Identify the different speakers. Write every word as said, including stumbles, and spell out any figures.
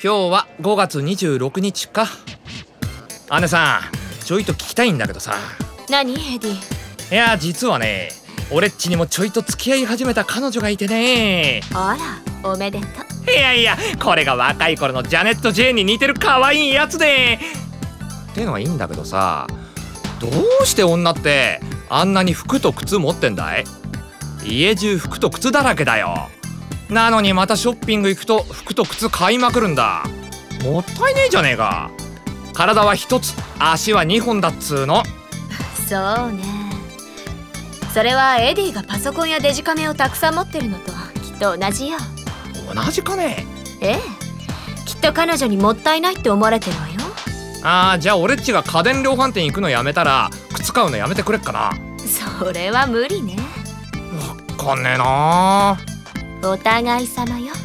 Speaker 1: 今日はごがつにじゅうろくにちか。姉さん、ちょいと聞きたいんだけどさ。
Speaker 2: 何エディ？
Speaker 1: いや実はね、俺っちにもちょいと付き合い始めた彼女がいてね。
Speaker 2: あら、おめでとう。
Speaker 1: いやいや、これが若い頃のジャネット・ジェーンに似てる可愛いやつで。ってのはいいんだけどさ、どうして女ってあんなに服と靴持ってんだい？家中服と靴だらけだよ。なのにまたショッピング行くと服と靴買いまくるんだ。もったいねえじゃねえか。体は一つ、足は二本だっつーの。
Speaker 2: そうね。それはエディがパソコンやデジカメをたくさん持ってるのときっと同じよ。
Speaker 1: 同じかね？
Speaker 2: ええ、きっと彼女にもったいないって思われてるわよ。
Speaker 1: あー、じゃあ俺っちが家電量販店行くのやめたら靴買うのやめてくれっかな。
Speaker 2: それは無理ね。
Speaker 1: わかんねえな。
Speaker 2: お互い様よ。